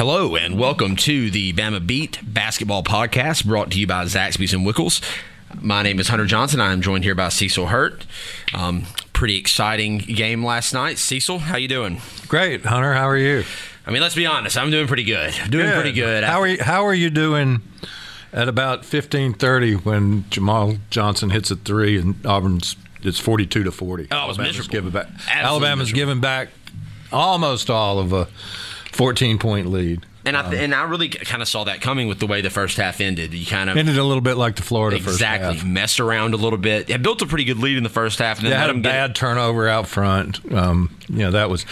Hello and welcome to the Bama Beat Basketball Podcast, brought to you by Zaxby's and Wickles. My name is Hunter Johnson. I am joined here by Cecil Hurt. Pretty exciting game last night. Cecil, how you doing? Great, Hunter. How are you? I mean, let's be honest. I'm doing pretty good. Pretty good. How are you doing at about 15:30 when Jamal Johnson hits a three and Auburn's it's 42-40? Oh, it was miserable. Alabama's giving back almost all of a 14-point lead. And I really kind of saw that coming with the way the first half ended. You kind of ended a little bit like the Florida first half. Exactly. Messed around a little bit. It built a pretty good lead in the first half. And then they had a bad turnover out front. That was.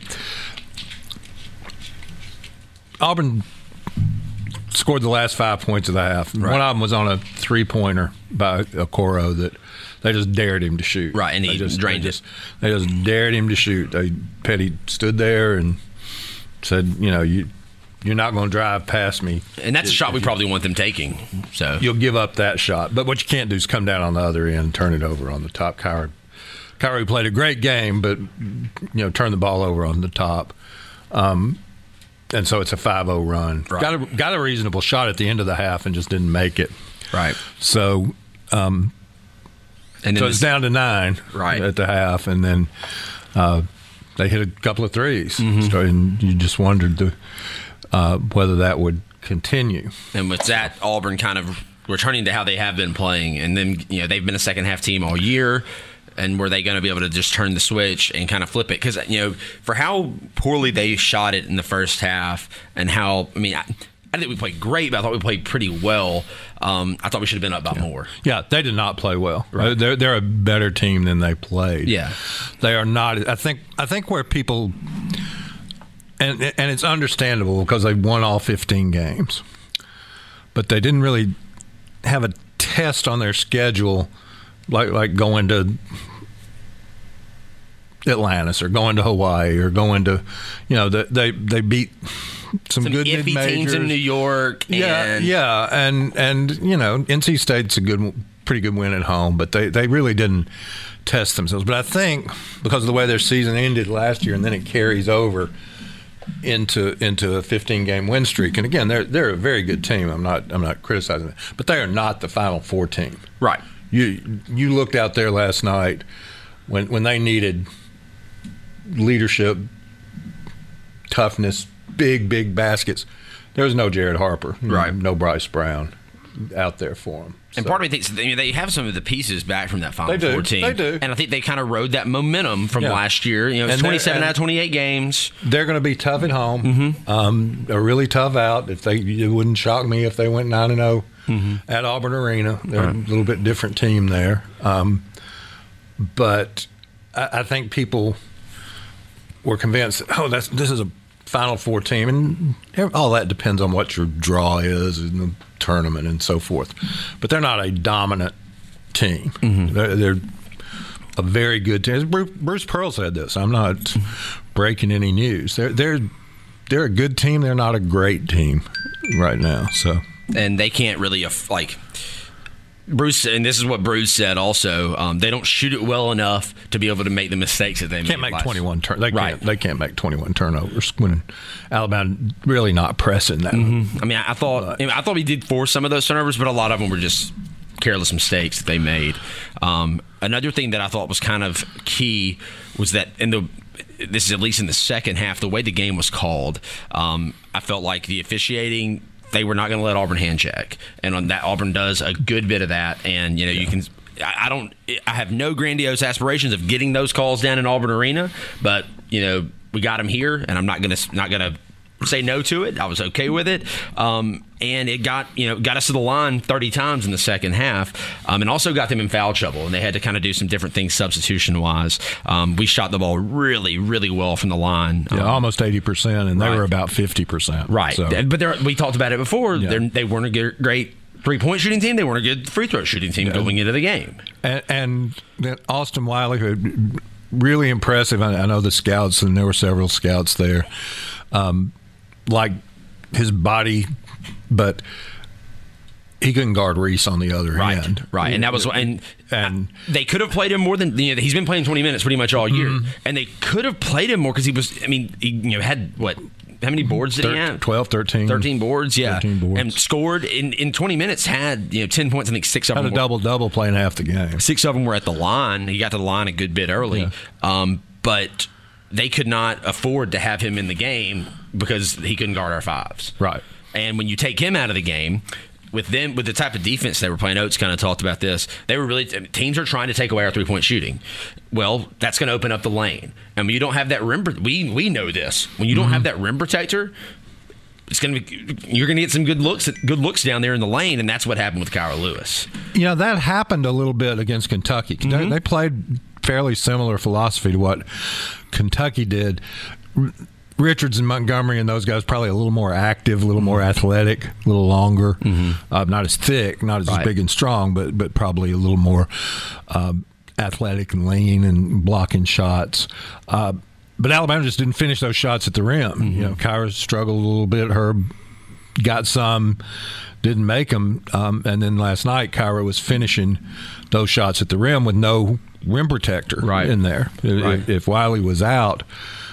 Auburn scored the last 5 points of the half. Right. One of them was on a three-pointer by Okoro that they just dared him to shoot. Right, and he drained it. They just dared him to shoot. Petty stood there and said, you're not going to drive past me. And that's a shot we probably want them taking. So you'll give up that shot. But what you can't do is come down on the other end and turn it over on the top. Kyrie played a great game, but turned the ball over on the top. And so it's a 5-0 run. Right. Got a reasonable shot at the end of the half and just didn't make it. Right. So it's down to 9 at the half, and then they hit a couple of threes. Mm-hmm. And you just wondered whether that would continue. And with that, Auburn kind of returning to how they have been playing. And then, they've been a second-half team all year. And were they going to be able to just turn the switch and kind of flip it? Because, for how poorly they shot it in the first half and how – I think we played great, but I thought we played pretty well. I thought we should have been up by more. Yeah, they did not play well. Right. They're a better team than they played. Yeah. They are not – I think where people – and it's understandable because they won all 15 games. But they didn't really have a test on their schedule like going to Atlantis or going to Hawaii or going to they beat some good iffy mid-majors. Teams in New York. And NC State's a pretty good win at home, but they really didn't test themselves. But I think because of the way their season ended last year, and then it carries over into a 15-game win streak. And again, they're a very good team. I'm not criticizing it, but they are not the Final Four team. Right. You looked out there last night when they needed leadership, toughness, big baskets. There was no Jared Harper, no Bryce Brown out there for them. And part of me thinks they have some of the pieces back from that Final Four team. They do. And I think they kind of rode that momentum from last year. It's 27 out of 28 games. They're going to be tough at home. Mm-hmm. A really tough out. It wouldn't shock me if they went 9-0 at Auburn Arena. They're a little bit different team there. But I think people were convinced, this is a Final Four team, and all that depends on what your draw is in the tournament and so forth. But they're not a dominant team. Mm-hmm. They're a very good team. Bruce Pearl said this. I'm not breaking any news. They're a good team. They're not a great team right now. So, and they can't really Bruce, and this is what Bruce said also, they don't shoot it well enough to be able to make the mistakes that they made. Can't make 21 turnovers. They can't make 21 turnovers when Alabama really not pressing that. Mm-hmm. I thought we did force some of those turnovers, but a lot of them were just careless mistakes that they made. Another thing that I thought was kind of key was that this is at least in the second half, the way the game was called, I felt like the officiating, they were not going to let Auburn hand check, and on that Auburn does a good bit of that. And you can, I have no grandiose aspirations of getting those calls down in Auburn Arena, but we got them here, and I'm not gonna say no to it. I was okay with it, and it got us to the line 30 times in the second half, and also got them in foul trouble, and they had to kind of do some different things substitution wise. We shot the ball really, really well from the line, almost 80%, and they were about 50%. Right, so. But we talked about it before. Yeah. They weren't a great three-point shooting team. They weren't a good free throw shooting team going into the game. And Austin Wiley, who really impressive. I know the scouts, and there were several scouts there. Like his body, but he couldn't guard Reese on the other end. Right, and that was and they could have played him more than he's been playing 20 minutes pretty much all year, and they could have played him more because he was. He had many boards did he have? 12, 13. 13 boards, yeah. 13 boards. And scored in 20 minutes, had 10 points. I think 6 of them had a double-double playing half the game. 6 of them were at the line. He got to the line a good bit early. Yeah. But they could not afford to have him in the game because he couldn't guard our fives. Right. And when you take him out of the game, with the type of defense they were playing, Oates kind of talked about this. They were really teams are trying to take away our 3-point shooting. Well, that's going to open up the lane. And when you don't have that rim, we know this. When you don't have that rim protector, you're going to get some good looks down there in the lane, and that's what happened with Kira Lewis. That happened a little bit against Kentucky. They played fairly similar philosophy to what Kentucky did. Richards and Montgomery and those guys probably a little more active, a little more athletic, a little longer, not as thick, not as big and strong, but probably a little more athletic and lean and blocking shots. But Alabama just didn't finish those shots at the rim. Kira struggled a little bit. Herb got some, didn't make them, and then last night Kira was finishing those shots at the rim with no rim protector in there. If Wiley was out.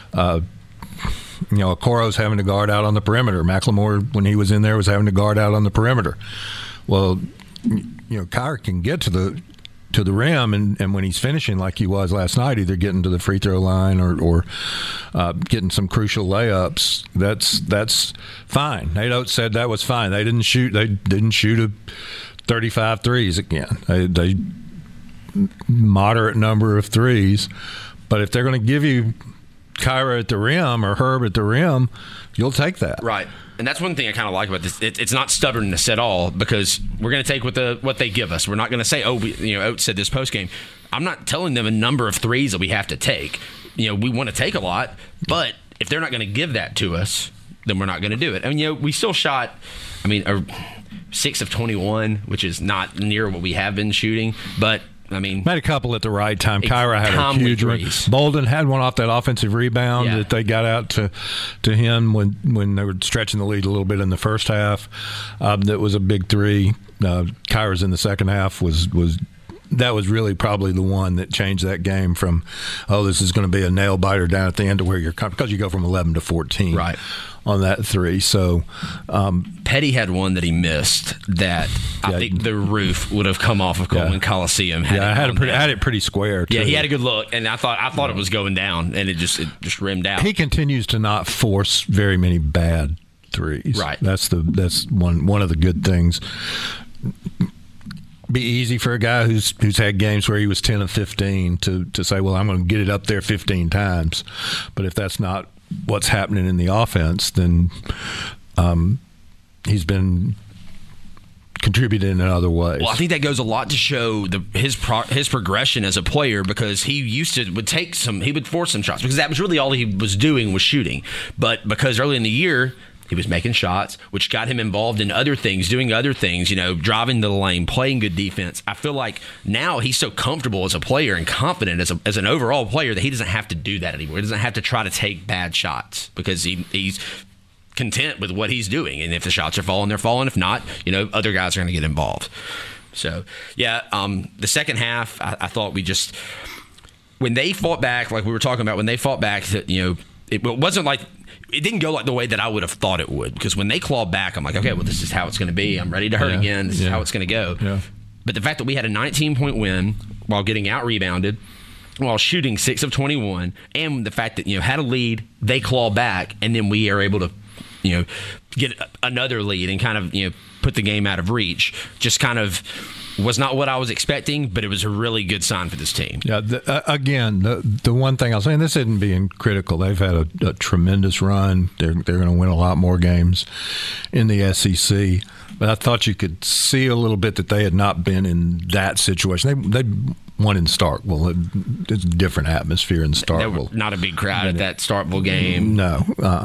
Okoro's having to guard out on the perimeter. McLemore, when he was in there, was having to guard out on the perimeter. Well, Kira can get to the rim, and when he's finishing like he was last night, either getting to the free throw line or getting some crucial layups. That's fine. Nate Oates said that was fine. They didn't shoot a 35 threes again. They moderate number of threes, but if they're going to give you Kira at the rim or Herb at the rim, you'll take that. Right. And that's one thing I kind of like about this. It's not stubbornness at all, because we're going to take what they give us. We're not going to say, Oates said this postgame. I'm not telling them a number of threes that we have to take. We want to take a lot, but if they're not going to give that to us, then we're not going to do it. We still shot, 6 of 21, which is not near what we have been shooting, but had a couple at the right time. Kira had a huge one. Bolden had one off that offensive rebound that they got out to him when they were stretching the lead a little bit in the first half. That was a big three. Kira's in the second half was really probably the one that changed that game from, this is going to be a nail biter down at the end to where because you go from 11 to 14 on that three. So Petty had one that he missed that I think the roof would have come off of Coleman Coliseum. I had it pretty square too. Yeah, he had a good look, and I thought it was going down, and it just rimmed out. He continues to not force very many bad threes. Right. That's one of the good things. Be easy for a guy who's had games where he was 10 of 15 to say, well, I'm going to get it up there 15 times. But if that's not what's happening in the offense, then he's been contributing in other ways. Well, I think that goes a lot to show his progression as a player, because he would force some shots because that was really all he was doing was shooting. But because early in the year, he was making shots, which got him involved in other things, doing other things, driving to the lane, playing good defense. I feel like now he's so comfortable as a player and confident as an overall player that he doesn't have to do that anymore. He doesn't have to try to take bad shots because he's content with what he's doing. And if the shots are falling, they're falling. If not, other guys are going to get involved. So, the second half, I thought when they fought back, like we were talking about, when they fought back, it wasn't like, it didn't go like the way that I would have thought it would, because when they clawed back, I'm like, okay, well, this is how it's going to be. I'm ready to hurt again. This is how it's going to go. Yeah. But the fact that we had a 19-point win while getting out-rebounded, while shooting 6 of 21, and the fact that, had a lead, they claw back, and then we are able to, get another lead and kind of, put the game out of reach, just kind of was not what I was expecting, but it was a really good sign for this team. Yeah, the one thing I'll say, and this isn't being critical, they've had a tremendous run. They're going to win a lot more games in the SEC. But I thought you could see a little bit that they had not been in that situation. They won in Starkville. It's a different atmosphere in Starkville. There were not a big crowd at that Starkville game. No.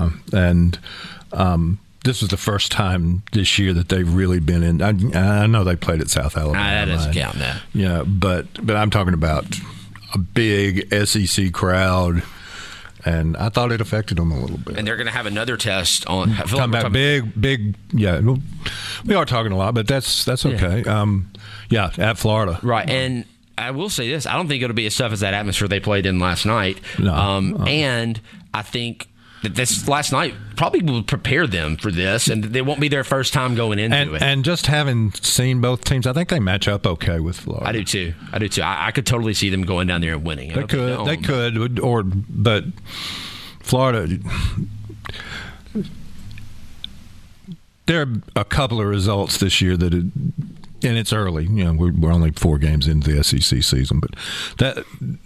This was the first time this year that they've really been in. I know they played at South Alabama. That doesn't count now. Yeah, but I'm talking about a big SEC crowd, and I thought it affected them a little bit. And they're going to have another test on. Talking about big. Yeah, we are talking a lot, but that's okay. At Florida, right? And I will say this: I don't think it'll be as tough as that atmosphere they played in last night. No. And I think this last night probably will prepare them for this, and they won't be their first time going into it. And just having seen both teams, I think they match up okay with Florida. I do too. I could totally see them going down there and winning. They could, but Florida. There are a couple of results this year and it's early. You know, we're only 4 games into the SEC season, but that.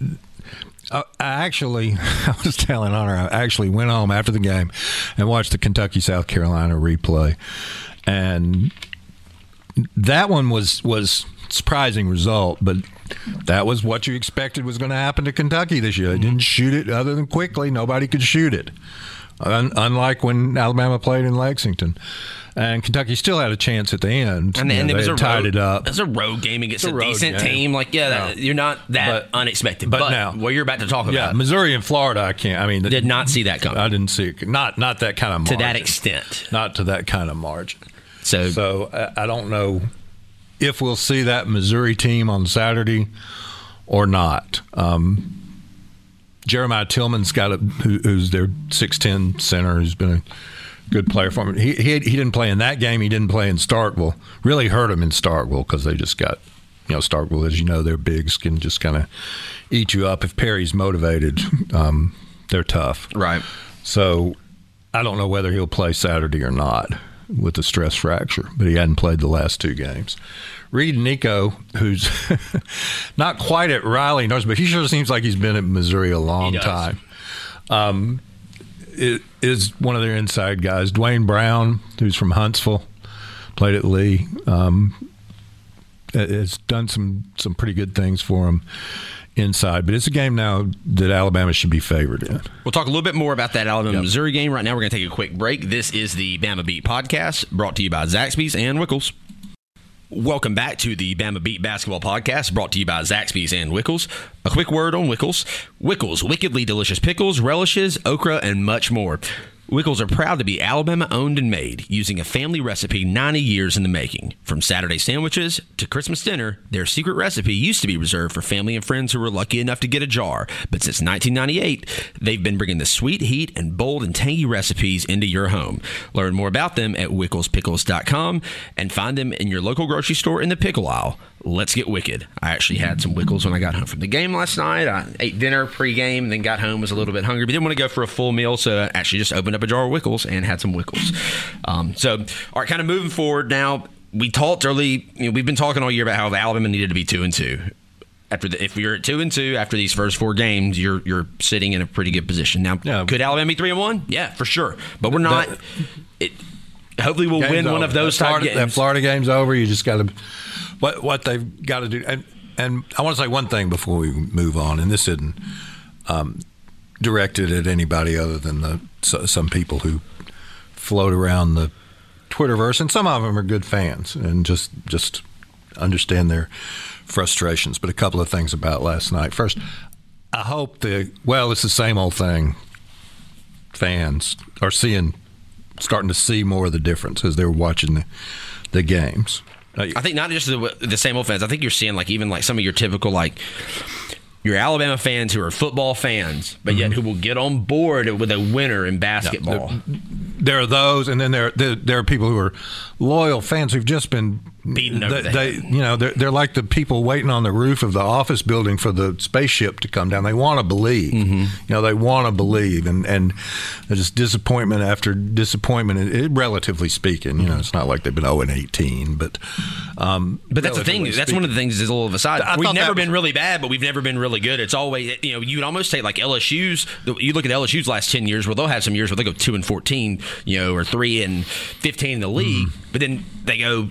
I was telling Hunter, I actually went home after the game and watched the Kentucky-South Carolina replay. And that one was surprising result, but that was what you expected was going to happen to Kentucky this year. They didn't shoot it other than quickly. Nobody could shoot it, unlike when Alabama played in Lexington. And Kentucky still had a chance at the end. And it was tied it up. It was a road game against a decent team. Like, you're not that unexpected. But now, what you're about to talk about. Missouri and Florida, did not see that coming. I didn't see it. Not that kind of margin. To that extent. Not to that kind of margin. So I don't know if we'll see that Missouri team on Saturday or not. Jeremiah Tillman's who's their 6'10" center, who's been a good player for him. He didn't play in that game. He didn't play in Starkville. Really hurt him in Starkville because they just got, Starkville, as you know, their bigs can just kind of eat you up. If Perry's motivated, they're tough. Right. So I don't know whether he'll play Saturday or not with a stress fracture, but he hadn't played the last 2 games. Reed Nico, who's not quite at Riley North, but he sure seems like he's been at Missouri a long time. It is one of their inside guys. Dwayne Brown, who's from Huntsville, played at Lee, has done some pretty good things for him inside. But it's a game now that Alabama should be favored in. We'll talk a little bit more about that Alabama-Missouri game. Right now we're going to take a quick break. This is the Bama Beat Podcast, brought to you by Zaxby's and Wickles. Welcome back to the Bama Beat Basketball Podcast, brought to you by Zaxby's and Wickles. A quick word on Wickles. Wickles, wickedly delicious pickles, relishes, okra, and much more. Wickles are proud to be Alabama-owned and made, using a family recipe 90 years in the making. From Saturday sandwiches to Christmas dinner, their secret recipe used to be reserved for family and friends who were lucky enough to get a jar. But since 1998, they've been bringing the sweet heat and bold and tangy recipes into your home. Learn more about them at WicklesPickles.com and find them in your local grocery store in the pickle aisle. Let's get wicked. I actually had some Wickles when I got home from the game last night. I ate dinner pre-game, then got home, was a little bit hungry, but didn't want to go for a full meal, so I actually just opened up a jar of Wickles and had some Wickles. All right, kind of moving forward now. We talked early, we've been talking all year about how Alabama needed to be 2-2. If you're at 2-2 after these first 4 games, you're sitting in a pretty good position. Now, could Alabama be 3-1? Yeah, for sure. But we're not. Hopefully we'll win one of those type games. That Florida game's over. You just got to what they've got to do. And I want to say one thing before we move on, and this isn't directed at anybody other than some people who float around the Twitterverse, and some of them are good fans and just understand their frustrations. But a couple of things about last night. First, I hope it's the same old thing. Fans are starting to see more of the difference as they're watching the games. I think not just the same old fans. I think you're seeing even some of your typical your Alabama fans who are football fans, but yet who will get on board with a winner in basketball. There are those, and then there are people who are loyal fans who've just been beaten over the head. They're like the people waiting on the roof of the office building for the spaceship to come down. They want to believe. They want to believe, and there's just disappointment after disappointment. Relatively speaking, it's not like they've been 0-18, but that's the thing. That's one of the things is a little of a side. We've never been really bad, but we've never been really good. It's always you'd almost take LSU's. You look at LSU's last 10 years. Well, they'll have some years where they go 2-14, or 3-15 in the league, but then they go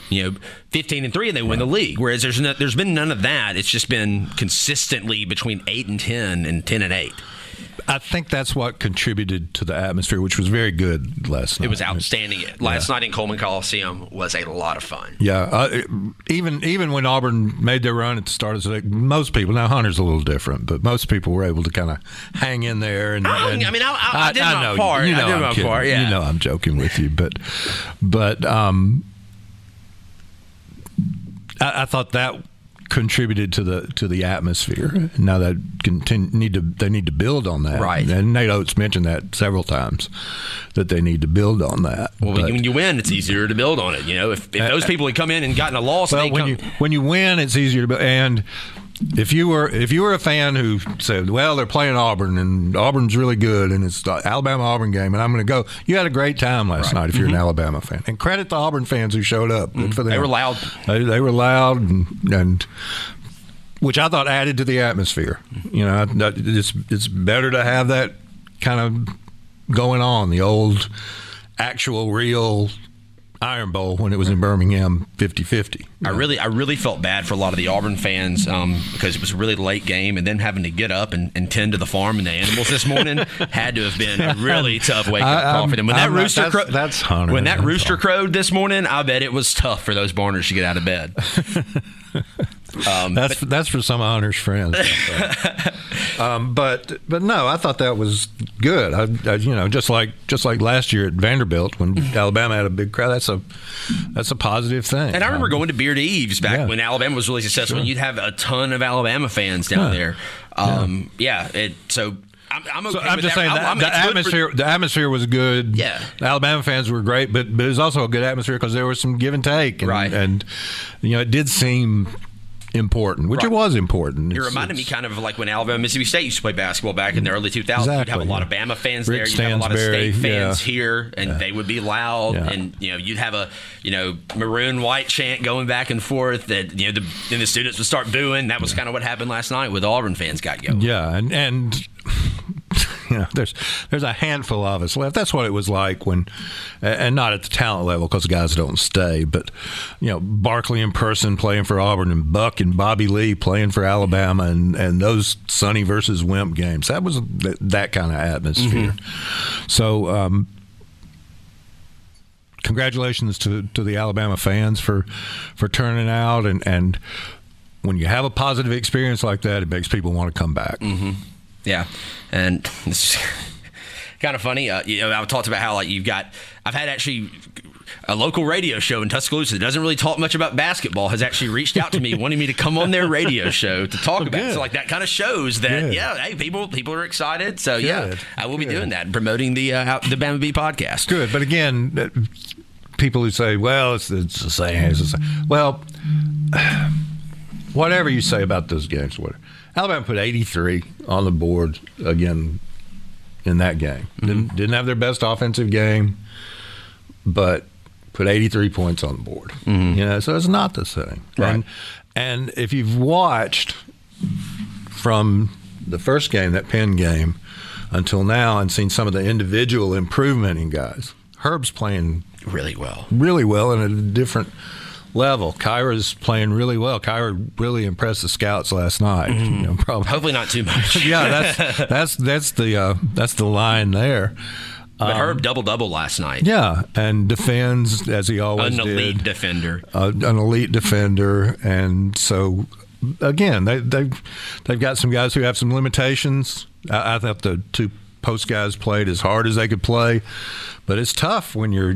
15-3 and they win the league. Whereas there's been none of that. It's just been consistently between 8-10 and 10-8. I think that's what contributed to the atmosphere, which was very good last night. It was outstanding. Last night in Coleman Coliseum was a lot of fun. Yeah, even when Auburn made their run at the start of the day, most people, now Hunter's a little different, but most people were able to kind of hang in there. I did my part. I did my part. Yeah, I'm joking with you, but I thought that contributed to the atmosphere. Now they need to build on that. Right. And Nate Oates mentioned that several times, that they need to build on that. Well, when you win, it's easier to build on it. If those people had come in and gotten a loss, well, when you win, it's easier to build. And if you were a fan who said, well, they're playing Auburn and Auburn's really good and it's the Alabama-Auburn game and I'm going to go, you had a great time last night if you're an Alabama fan. And credit the Auburn fans who showed up. Good for them. They were loud. They were loud and which I thought added to the atmosphere. It's better to have that kind of going on, the old actual real Iron Bowl when it was in Birmingham, 50-50. I really felt bad for a lot of the Auburn fans because it was a really late game, and then having to get up and tend to the farm and the animals this morning had to have been a really tough wake-up call for them. When that rooster crowed this morning, I bet it was tough for those Barners to get out of bed. That's for some Honors friends. But no, I thought that was good. I just like last year at Vanderbilt when Alabama had a big crowd. That's a positive thing. And I remember going to Beard Eves back when Alabama was really successful, and you'd have a ton of Alabama fans down there. I'm okay. So with I'm just that. saying the atmosphere was good. Yeah. The Alabama fans were great, but it was also a good atmosphere because there was some give and take. And it did seem important, which it was important. It reminded me kind of like when Alabama Mississippi State used to play basketball back in the early 2000s. Exactly, you'd have a lot of Bama fans Rick there. You'd have a lot of State fans yeah. here, and they would be loud. Yeah. And you'd have a maroon white chant going back and forth. That then the students would start booing. That was kind of what happened last night with Auburn fans got going. Yeah, and there's a handful of us left. That's what it was like when, and not at the talent level because guys don't stay, but Barkley in person playing for Auburn and Buck and Bobby Lee playing for Alabama and those Sonny versus Wimp games. That was that kind of atmosphere. Mm-hmm. So congratulations to the Alabama fans for turning out, and when you have a positive experience like that, it makes people want to come back. Mm-hmm. Yeah, and it's kind of funny. I talked about how I've had actually a local radio show in Tuscaloosa that doesn't really talk much about basketball has actually reached out to me wanting me to come on their radio show to talk about it. So that kind of shows that hey, people are excited. So I will be doing that and promoting the Bama Beat podcast. Good, but again, people who say, well, it's the same. Well, whatever you say about those games, whatever. Alabama put 83 on the board again in that game. Mm-hmm. Didn't have their best offensive game, but put 83 points on the board. Mm-hmm. So it's not the same. Right. And if you've watched from the first game, that Penn game, until now, and seen some of the individual improvement in guys, Herb's playing really well and at a different level. Kyra's playing really well. Kyra really impressed the scouts last night. Mm-hmm. Probably. Hopefully not too much. Yeah, that's the line there. But Herb double last night. Yeah, and defends as he always did. An elite defender. An elite defender, and so again, they've got some guys who have some limitations. I thought the two post guys played as hard as they could play, but it's tough when you're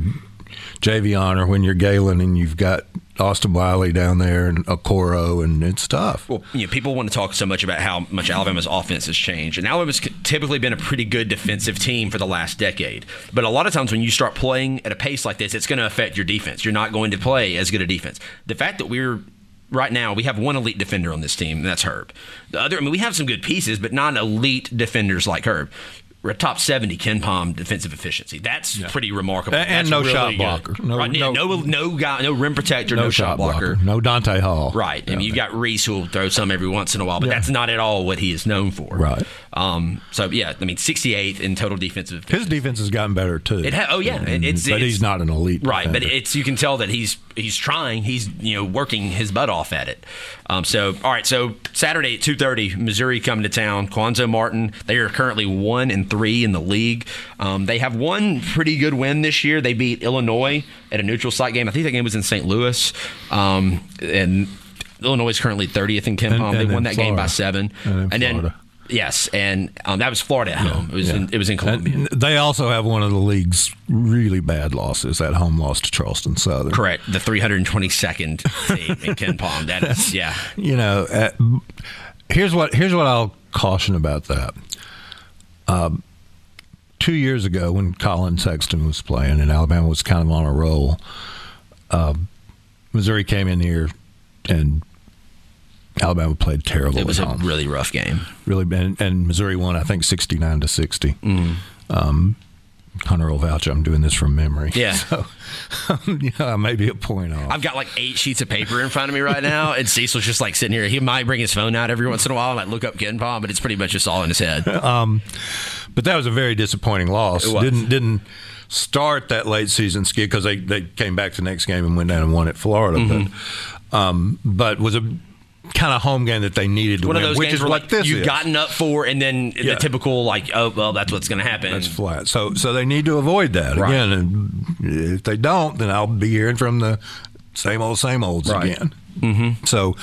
Javion or when you're Galen and you've got Austin Wiley down there and Okoro, and it's tough. Well, people want to talk so much about how much Alabama's offense has changed, and Alabama's typically been a pretty good defensive team for the last decade. But a lot of times when you start playing at a pace like this, it's going to affect your defense. You're not going to play as good a defense. The fact that right now, we have one elite defender on this team, and that's Herb. The other, we have some good pieces, but not elite defenders like Herb. We're a top 70 Ken Pom defensive efficiency. That's pretty remarkable. And no shot blocker. No rim protector, no shot blocker. No Dante Hall. Right. I mean, you've got Reese who will throw some every once in a while, but that's not at all what he is known for. Right. 68th in total defensive efficiency. His defense has gotten better, too. But he's not an elite right, defender. But you can tell that he's trying. He's working his butt off at it. So Saturday at 2:30, Missouri coming to town. Quanzo Martin. They are currently 1-3 in the league. They have one pretty good win this year. They beat Illinois at a neutral site game. I think that game was in St. Louis. And Illinois is currently 30th in Ken Pom. They won that game by 7. And then Yes, and that was Florida at home. It was in Columbia. And they also have one of the league's really bad losses, that home loss to Charleston Southern. Correct, the 322nd team in Ken Palm. That is, yeah. You know, here's what I'll caution about that. 2 years ago, when Colin Sexton was playing and Alabama was kind of on a roll, Missouri came in here and Alabama played terrible. It was at a home. really rough game. Really, and Missouri won, I think, 69-60. Hunter will vouch I'm doing this from memory. Yeah. So, I may be a point off. I've got like 8 sheets of paper in front of me right now, and Cecil's just like sitting here. He might bring his phone out every once in a while and like look up Ken Palm, but it's pretty much just all in his head. But that was a very disappointing loss. It was. Didn't start that late season skid because they came back the next game and went down and won at Florida. But was a kind of home game that they needed to One win, of those which games is where what like this you've is. gotten up for, and then the typical like, oh well, that's what's going to happen. That's flat. So they need to avoid that Right. again. And if they don't, then I'll be hearing from the same olds Right. again. So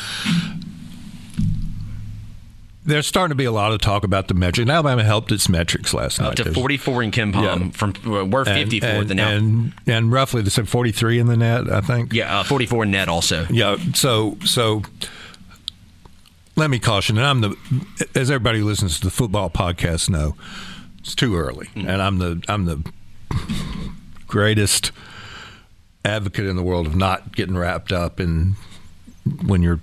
there's starting to be a lot of talk about the metrics. And Alabama helped its metrics last night. Up to There's- 44 in Ken Palm from we're 54 the now. and roughly they said 43 in the net, I think. 44 in net also. Yeah. So let me caution, and as everybody who listens to the football podcast know, it's too early, and I'm the greatest advocate in the world of not getting wrapped up in when you're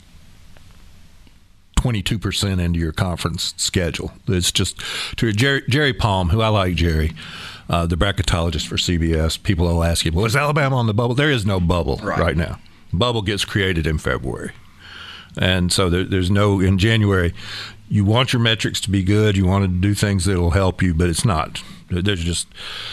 22% into your conference schedule. It's just to Jerry Palm, who I like, Jerry, the bracketologist for CBS. People will ask him, well, is Alabama on the bubble? There is no bubble right now. Bubble gets created in February. And so there's no, in January, you want your metrics to be good. You want to do things that will help you, but it's not. There's just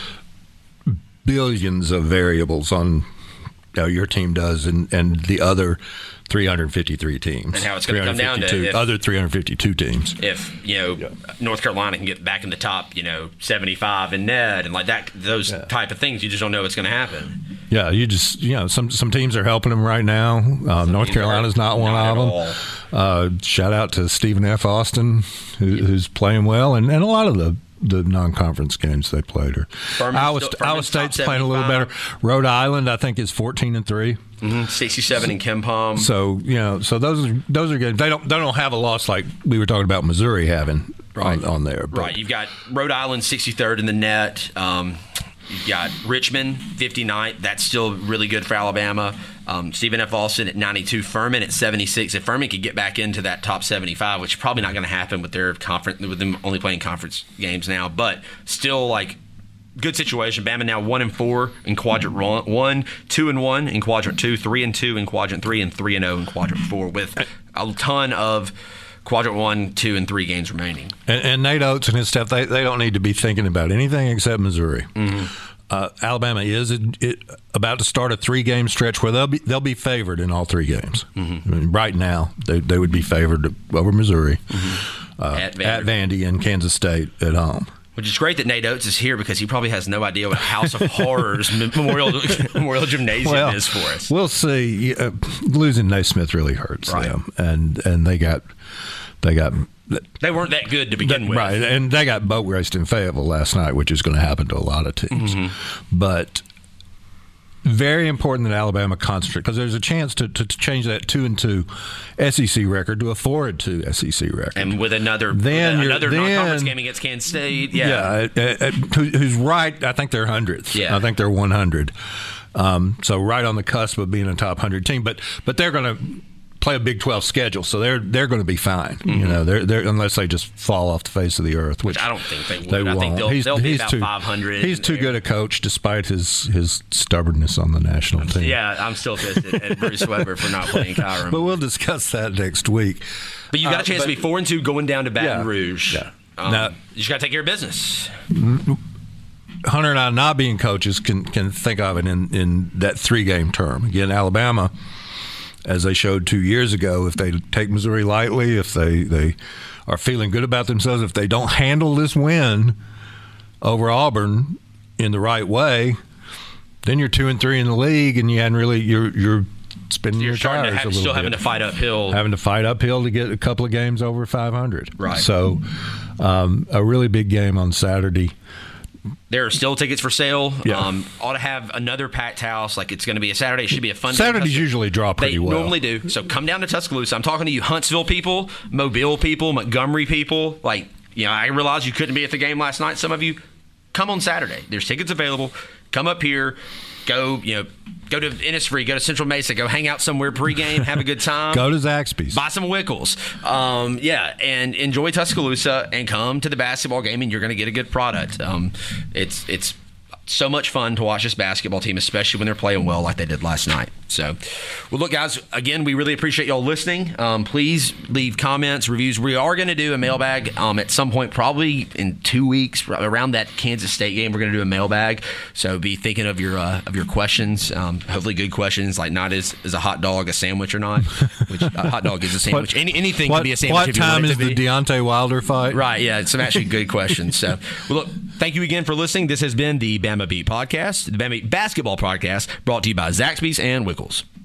billions of variables on how your team does and the other 353 teams. And how it's going to come down to other 352 teams. If, North Carolina can get back in the top, 75 in net and like that, those type of things, you just don't know what's going to happen. Yeah, you just, some teams are helping them right now. North Carolina's not one of them. Shout out to Stephen F. Austin, who's playing well, and a lot of the non-conference games they played are. Iowa State's playing a little better. Rhode Island, I think, is 14-3. 67 in Ken Palm. So so those are good. They don't have a loss like we were talking about Missouri having on there. But. Right, you've got Rhode Island 63rd in the net. You've got Richmond 59th. That's still really good for Alabama. Stephen F. Austin at 92. Furman at 76. If Furman could get back into that top 75, which is probably not going to happen with their conference, with them only playing conference games now, but still like good situation. Bama now 1-4 in quadrant 1, 2-1 in quadrant 2, 3-2 in quadrant 3, and 3-0 in quadrant 4 with a ton of quadrant 1, 2, and 3 games remaining. And Nate Oates and his staff, they don't need to be thinking about anything except Missouri. Alabama is about to start a 3-game stretch where they'll be favored in all 3 games. I mean, right now, they would be favored over Missouri, at Vandy, and Kansas State at home. Which is great that Nate Oates is here because he probably has no idea what House of Horrors Memorial Gymnasium is for us. We'll see. Losing Naismith really hurts them, and they weren't that good to begin with, right? And they got boat raced in Fayetteville last night, which is going to happen to a lot of teams. But very important that Alabama concentrate because there's a chance to change that 2-2 SEC record to a 4-2 SEC record, and with another non-conference game against Kansas State, who's right? I think they're 100th. Yeah, I think they're 100. So right on the cusp of being a top 100 team, but they're going to play a Big 12 schedule, so they're going to be fine. They're unless they just fall off the face of the earth, which I don't think they would. They I won't. think they'll be about 500. He's too good a coach, despite his stubbornness on the national team. Yeah, I'm still pissed at Bruce Weber for not playing Kyron. But we'll discuss that next week. But you got a chance to be 4-2 going down to Baton Rouge. Yeah. Now, you just got to take care of business. Hunter and I, not being coaches, can think of it in that 3-game term. Again, Alabama, as they showed 2 years ago, if they take Missouri lightly, if they are feeling good about themselves, if they don't handle this win over Auburn in the right way, then you're 2-3 in the league, and you hadn't really you're spinning You're your starting tires to a little still bit. having to fight uphill. Having to fight uphill to get a couple of games over 500. Right. So a really big game on Saturday. There are still tickets for sale. Yeah. Ought to have another packed house. Like it's going to be a Saturday. It should be a fun day. Saturdays usually draw pretty They well. normally do. So come down to Tuscaloosa. I'm talking to you Huntsville people, Mobile people, Montgomery people. Like, I realize you couldn't be at the game last night. Some of you, come on Saturday. There's tickets available. Come up here. Go to Innisfree. Go to Central Mesa. Go hang out somewhere pregame. Have a good time. Go to Zaxby's. Buy some Wickles. And enjoy Tuscaloosa and come to the basketball game, and you're going to get a good product. It's so much fun to watch this basketball team, especially when they're playing well like they did last night. So, well, look, guys, again, we really appreciate y'all listening. Please leave comments, reviews. We are going to do a mailbag at some point, probably in 2 weeks, around that Kansas State game. We're going to do a mailbag. So be thinking of your questions, hopefully good questions, like not is a hot dog a sandwich or not, which a hot dog is a sandwich. Anything can be a sandwich. What if you want time it is to the be. Deontay Wilder fight? Right, yeah, some actually good questions. So, well, look, thank you again for listening. This has been the Bama Beat Podcast, the Bama Beat Basketball Podcast, brought to you by Zaxby's and Wickles.